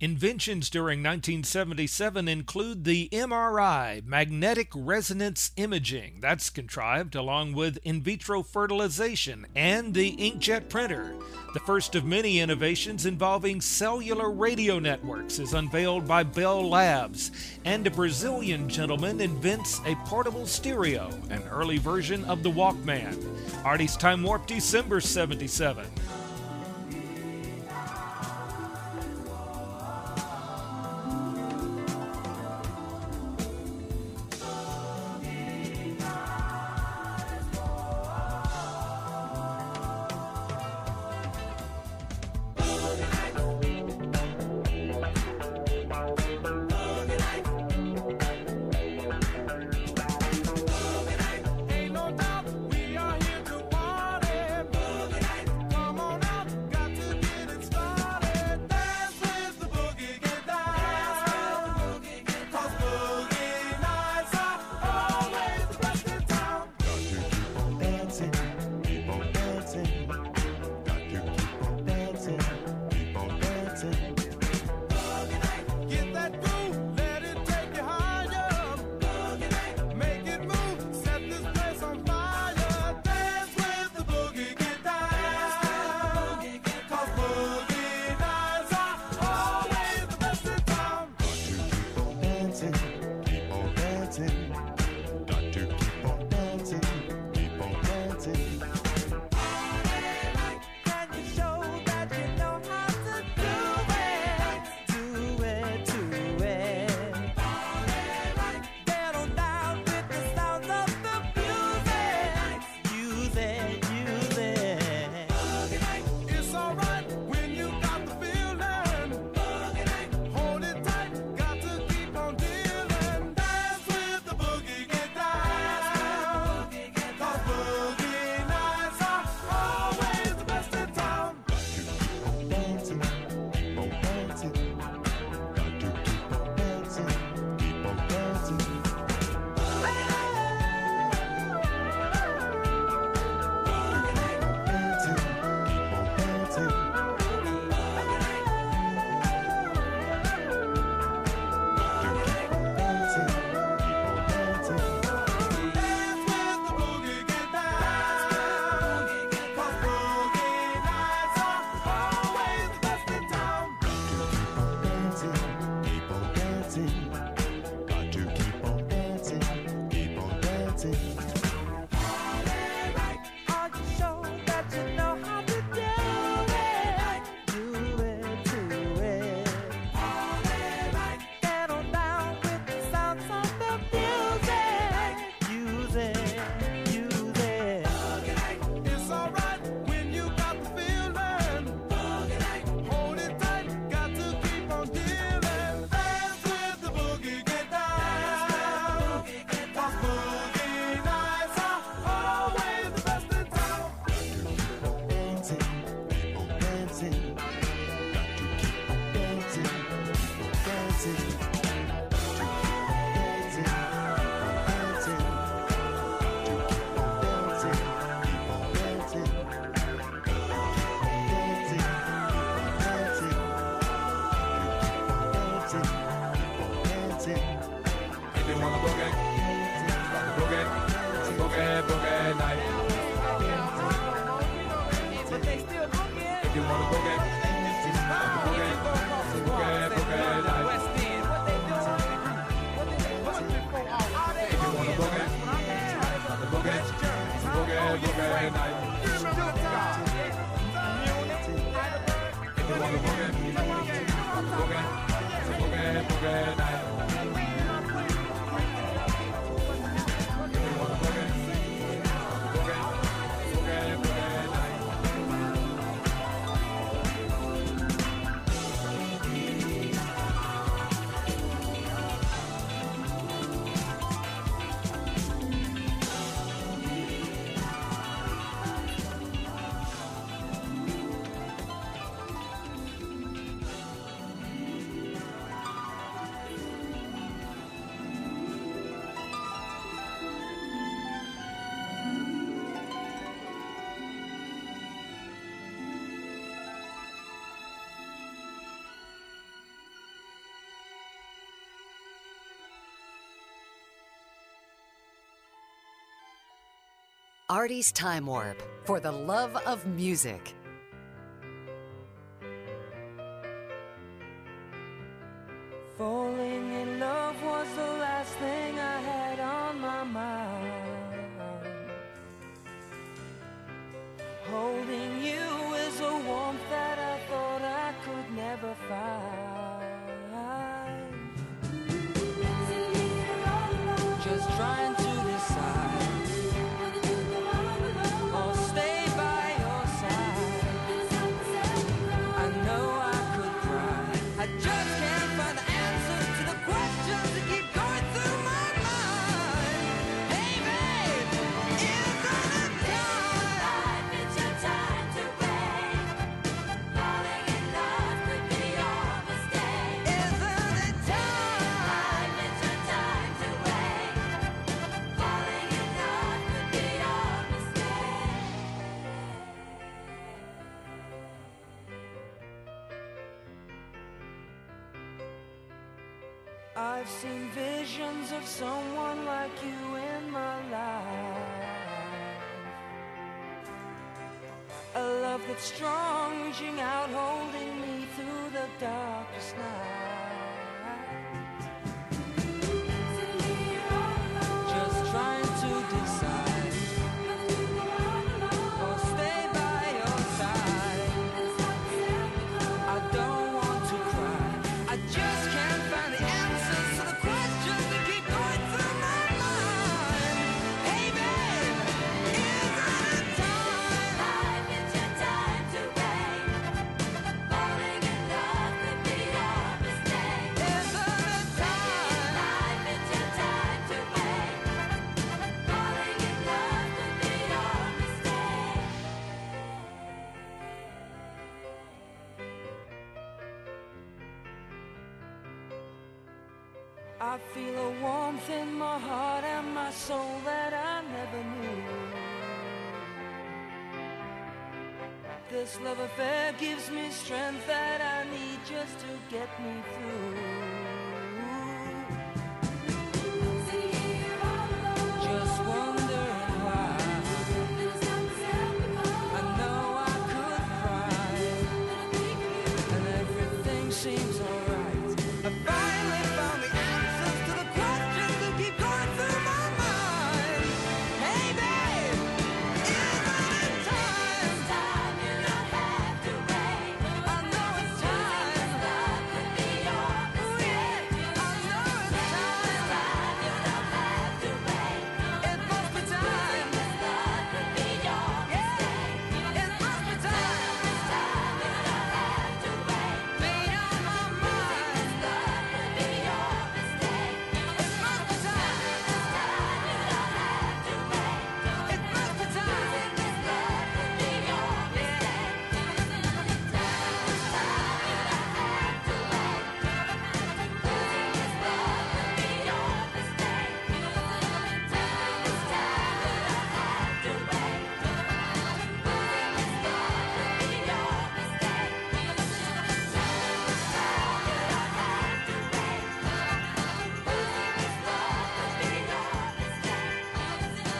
Inventions during 1977 include the MRI, magnetic resonance imaging, that's contrived along with in vitro fertilization, and the inkjet printer. The first of many innovations involving cellular radio networks is unveiled by Bell Labs, and a Brazilian gentleman invents a portable stereo, an early version of the Walkman. Artie's Time Warp, December 77. Artie's Time Warp for the love of music. Falling in love was the last thing I had on my mind. Holding you is a warmth that I thought I could never find. Just trying to decide, or stay by your side. I know I could cry, I just can't find the answers to the questions that keep going through my mind. Hey babe, isn't it time? It's your time to wait. Falling in love could be your mistake. Isn't it time? It's your time to wait. Falling in love could be your mistake. I've seen visions of someone like you in my life. A love that's strong, reaching out, holding me through the darkest night. Just trying to decide, or stay by your side. I don't want to cry, I just can't find the answers to the questions that keep going through my mind. Hey babe, isn't it time? It's your time to wait. Falling in love could be your mistake. Isn't it time? It's your time to wait. Falling in love could be your mistake. I feel a warmth in my heart and my soul that I never knew. This love affair gives me strength that I need just to get me through. Just wondering why. I know I could cry, and everything seems alright. I finally found the answers to the questions that keep going through my mind. Hey babe, isn't it time? It's time, you don't have to wait. I know it's time. Love could be your mistake. I know it's time. You don't have to wait. It must be time. Love could be your mistake. It must be time. It's time, you don't have to wait. Be on my mind. Love could be your mistake. It must be time. It's time, you don't have to wait. It must be time. Love could be your mistake. It's time, you don't have to wait. Losing this love could be your mistake. It's time, it's time, you don't have to wait. Losing this love could be your mistake. It's time, it's time, you don't have to wait. Losing this love could be your mistake. It's time, it's time, you don't have to wait. Losing this love could be your mistake.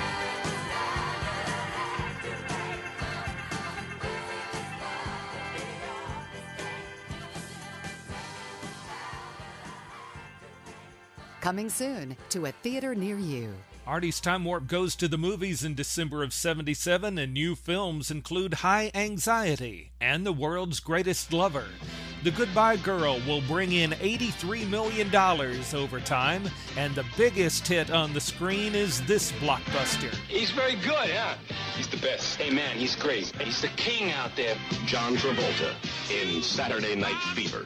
Coming soon to a theater near you. Artie's Time Warp goes to the movies in December of '77, and new films include High Anxiety and The World's Greatest Lover. The Goodbye Girl will bring in $83 million over time, and the biggest hit on the screen is this blockbuster. He's very good, yeah. He's the best. Hey, man, he's great. He's the king out there. John Travolta in Saturday Night Fever.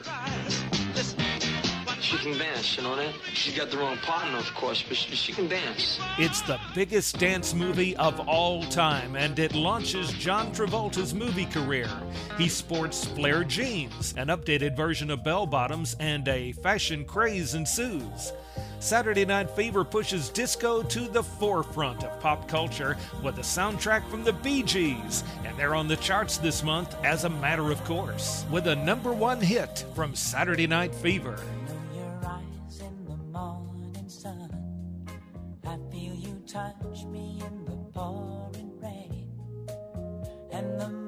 She can dance, you know that? She's got the wrong partner, of course, but she can dance. It's the biggest dance movie of all time, and it launches John Travolta's movie career. He sports flare jeans, an updated version of bell-bottoms, and a fashion craze ensues. Saturday Night Fever pushes disco to the forefront of pop culture with a soundtrack from the Bee Gees, and they're on the charts this month as a matter of course, with a #1 hit from Saturday Night Fever. Morning sun, I feel you touch me in the park.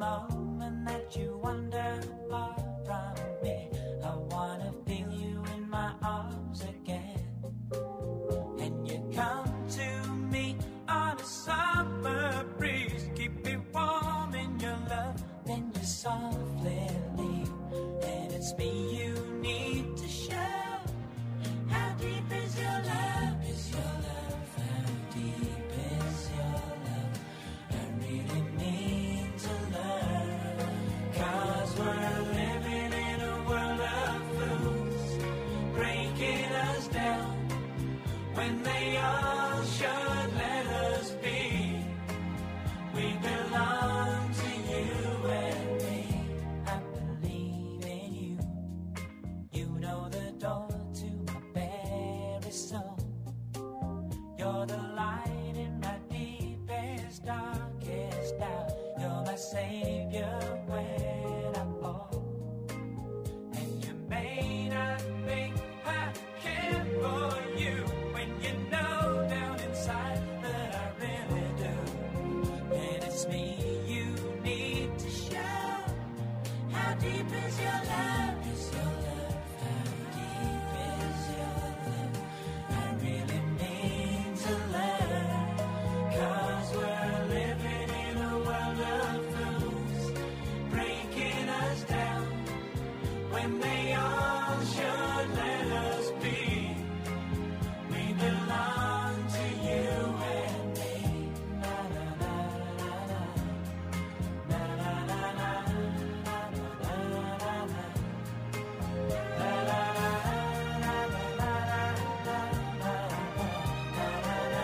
moment that you wander far from me. I wanna feel you in my arms again. And you come to me on a summer breeze. Keep me warm in your love, then you softly leave. And it's me you need to show. How deep is your love? Is your love? How deep is your love? I really need to learn. 'Cause we're living in a world of fools, breaking us down when they all should let us be. We belong to you and me. I believe in you. You know the door to my very soul. You're the light in my deepest, darkest doubt. You're my savior when I fall. And you may not think I care for you when you know down inside that I really do. And it's me you need to show. How deep is your love? Is your love? How deep is your love? I really need to learn. 'Cause we're living in a world of fools, breaking us down when they all should let us be. We belong to you and me. Na na na na na. Na na na na. Na na na na. La la la la la la la la. Na na na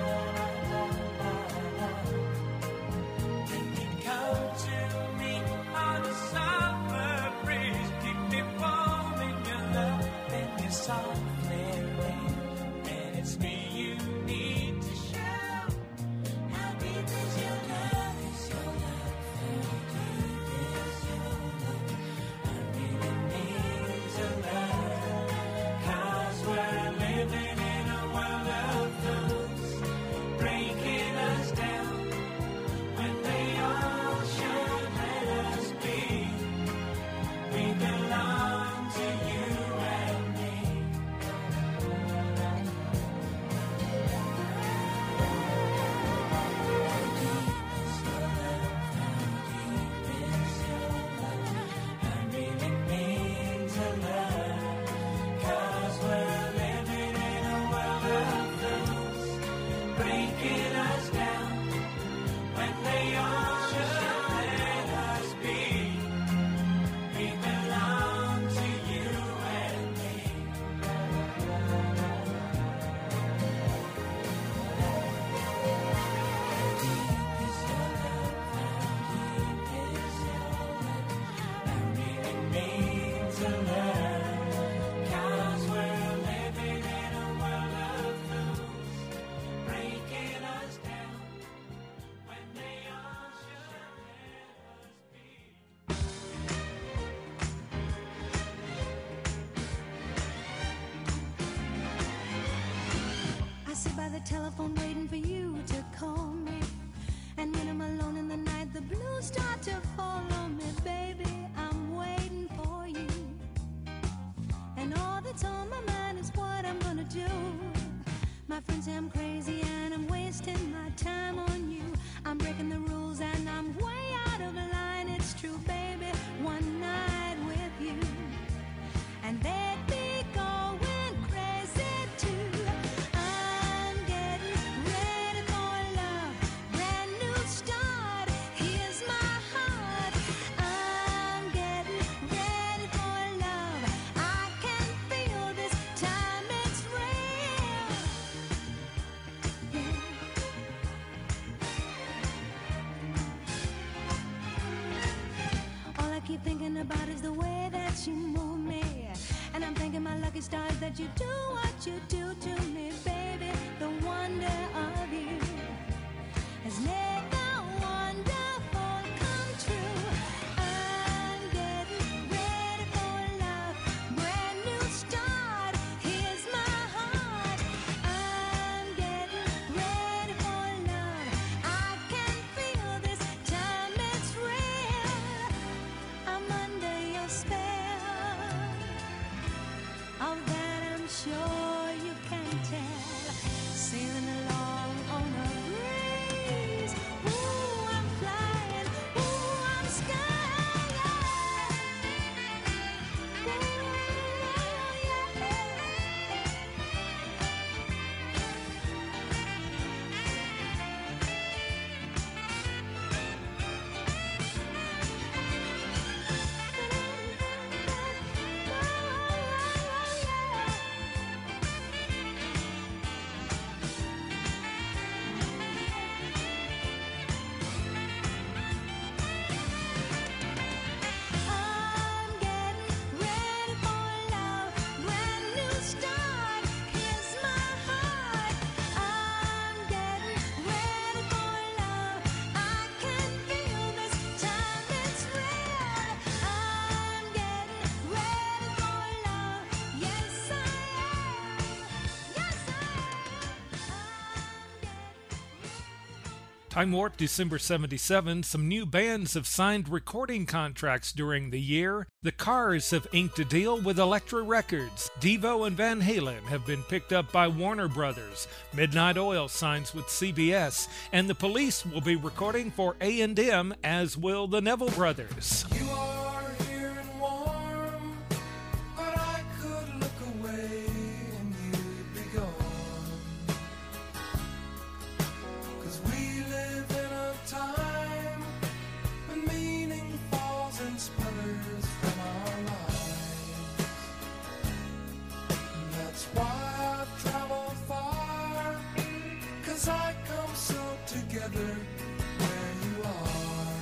na. You can come to me on a summer breeze. Keep me warm in your love, then you softly leave. And it's me you need to show. How deep is your love? Is your love? How deep is your love? I really need to learn. 'Cause we're living in a world of fools, breaking us down when they all should let us be. We belong to you and me. Telephone waiting for you to call me. And when I'm alone in the night, the blues start to follow me. Baby, I'm waiting for you. And all that's on my mind is what I'm gonna do. My friends say I'm crazy and I'm wasting my time on you. I'm breaking the rules and I'm way out of line. It's true, baby, one night with you and they'd be going crazy too. I'm getting ready for love, brand new start. Here's my heart. I'm getting ready for love. I can feel this time, it's real. Yeah. All I keep thinking about is the way that you move me. And I'm thanking my lucky stars that you do what you do to me, baby. The wonder of you has made the wonderful come true. I'm getting ready for love, brand new start. Here's my heart. I'm getting ready for love. I can feel this time, it's real. Time Warp, December 77. Some new bands have signed recording contracts during the year. The Cars have inked a deal with Elektra Records. Devo and Van Halen have been picked up by Warner Brothers. Midnight Oil signs with CBS. And the Police will be recording for A&M, as will the Neville Brothers. You are here and warm, but I could look away and you'd be gone. 'Cause we live in a time when meaning falls and sputters from our lives. And that's why I've traveled far, 'cause I come so together where you are.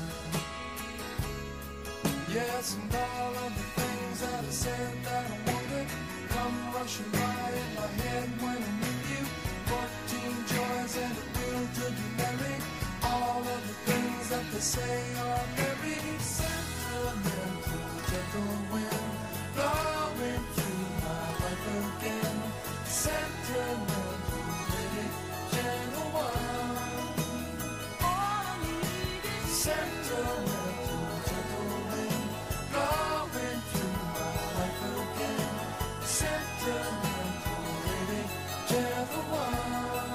Yes, and all of the things that I said that I wanted come rushing by in my head when I'm with you. 14 joys and a will to be married. All of the things that they say are very sentimental, gentle wind blowing through my life again. Sentimental, pretty, gentle one. All I need is sentimental, gentle wind blowing through my life again. Sentimental, pretty, gentle one.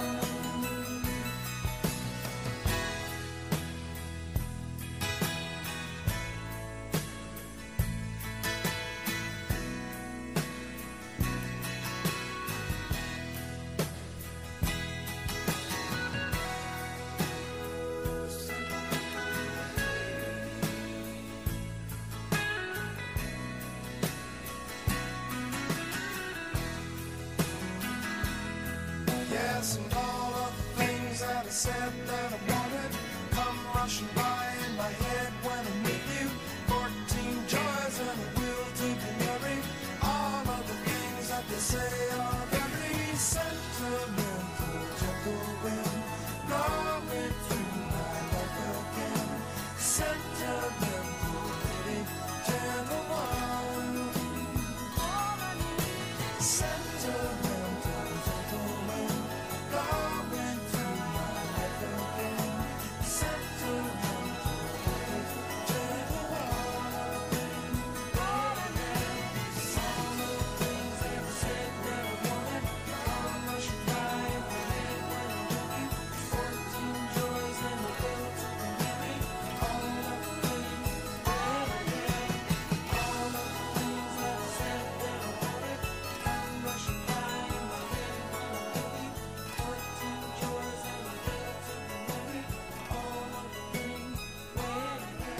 Yes, and all of the things that I said that I wanted come rushing by in my head when I'm with you. 14 joys and a will to be married. All of the things that they say are very sentimental, gentle wind blowing through my life again. Sentimental, pretty, gentle one. All I need is sentimental, gentle wind blowing through my life again. Sentimental, pretty, gentle one. All I need is all the things that I said that I wanted come rushing by in my head when I'm with you. 14 joys and a will to be married. All of the things, all of the things that I said that I wanted come rushing by in my head when I'm with you. 14 joys and a will to be married. All of the things, all of the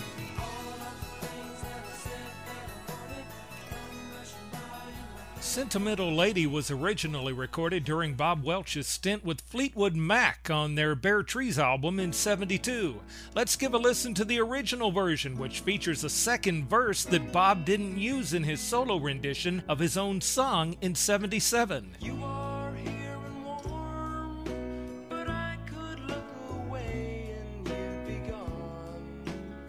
things that I said that I wanted come rushing by in my head. Sentimental Lady was originally recorded during Bob Welch's stint with Fleetwood Mac on their Bare Trees album in '72. Let's give a listen to the original version, which features a second verse that Bob didn't use in his solo rendition of his own song in '77. You are here and warm, but I could look away and you'd be gone.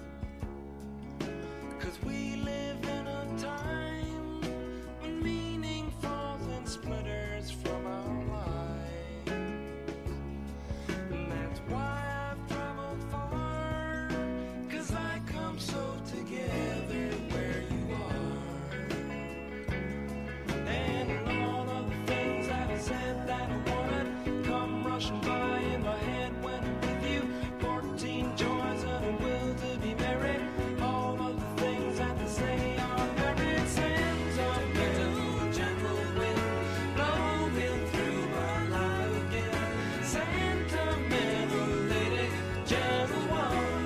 'Cause we live in a time when meaning falls and splinters from our lives. And that's why I've traveled far, 'cause I come so together where you are. And all of the things that I said that I wanted come rushing by in my head when I'm with you. 14 joys and a will to be married. All of the things that they say are very sentimental, gentle wind blowing through my life again. Sentimental lady, gentle one.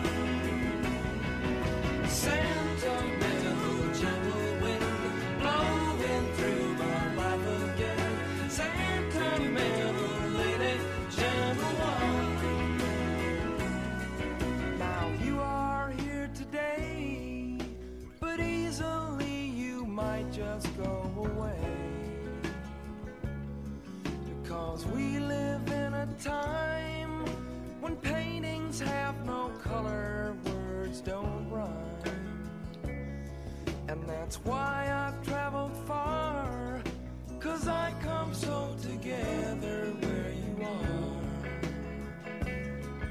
Sentimental, gentle wind blowing through my life again. Sentimental lady, gentle one. Now you are here today, but easily you might just go away. Because we live in a time when paintings have no color, words don't rhyme. And that's why I've traveled far, 'cause I come so together where you are.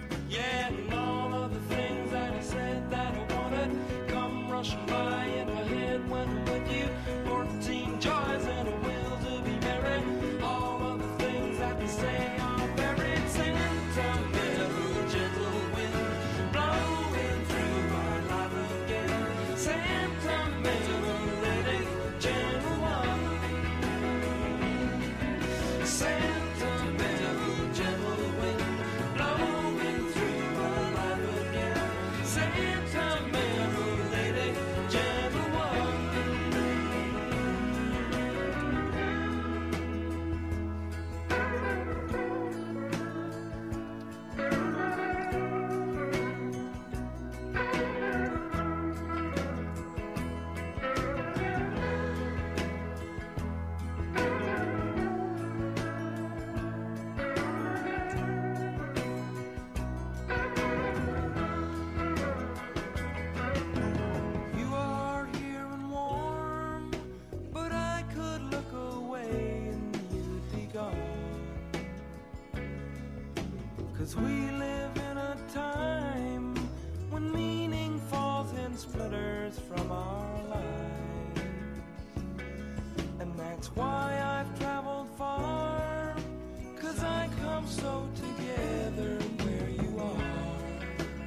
'Cause we live in a time when meaning falls in splinters from our lives. And that's why I've traveled far, 'cause I come so together where you are.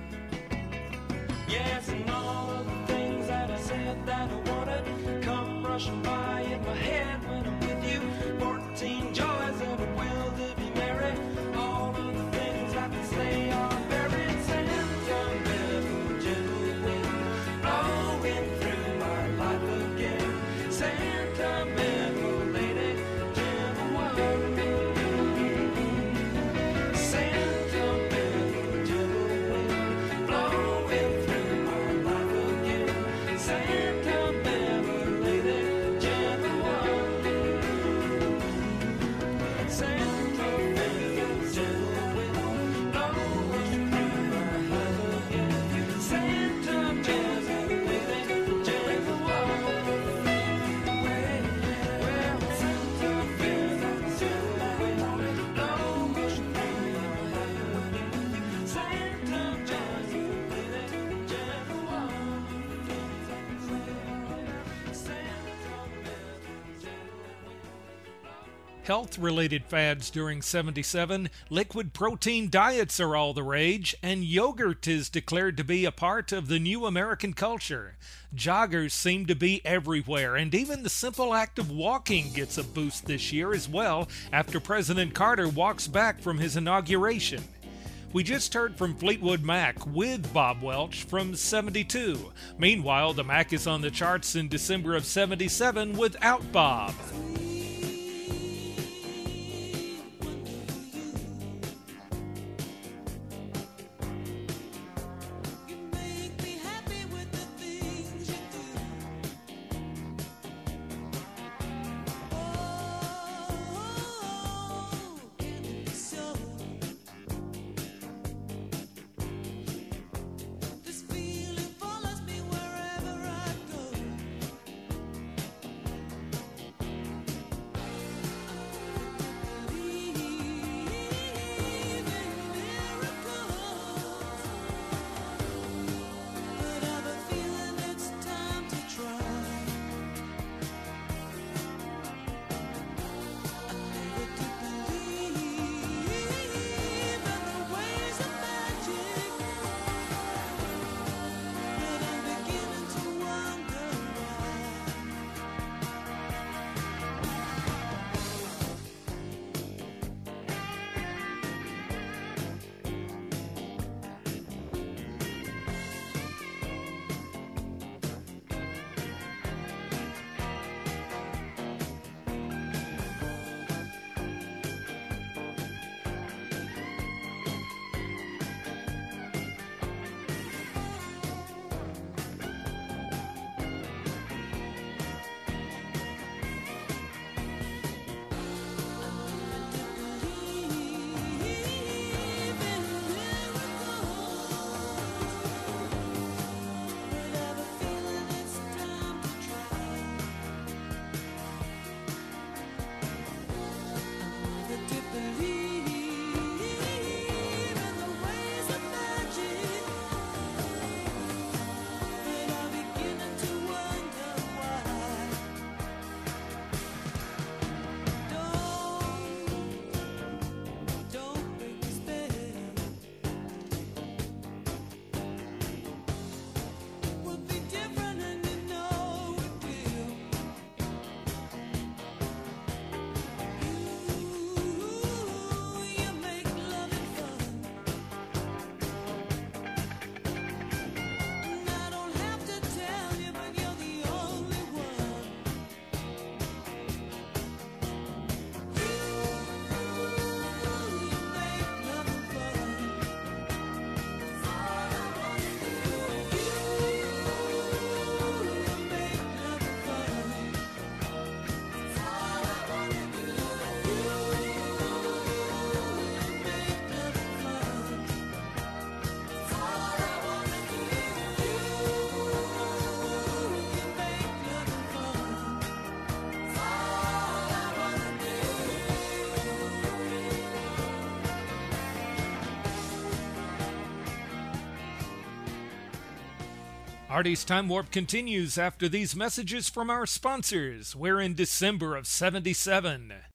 Yes, and all of the things that I said that I wanted come rushing by in my head when I'm with you. 14 joys of a will to be married. All of the things I can say are buried. Sentimental gentle wind blowing through my life again. Sentimental lady, gentle one. Sentimental gentle wind blowing through my life again. Sentimental lady, gentle one. Sentimental gentle wind blowing through my life again. Sentimental lady, gentle one. Well, sentimental gentle wind blowing through my life again. Sentimental lady, gentle one. Health-related fads during 77, liquid protein diets are all the rage, and yogurt is declared to be a part of the new American culture. Joggers seem to be everywhere, and even the simple act of walking gets a boost this year as well after President Carter walks back from his inauguration. We just heard from Fleetwood Mac with Bob Welch from 72. Meanwhile, the Mac is on the charts in December of 77 without Bob. You make me happy with the things you do. Oh, can it be so? This feeling follows me wherever I go. Artie's Time Warp continues after these messages from our sponsors. We're in December of 77.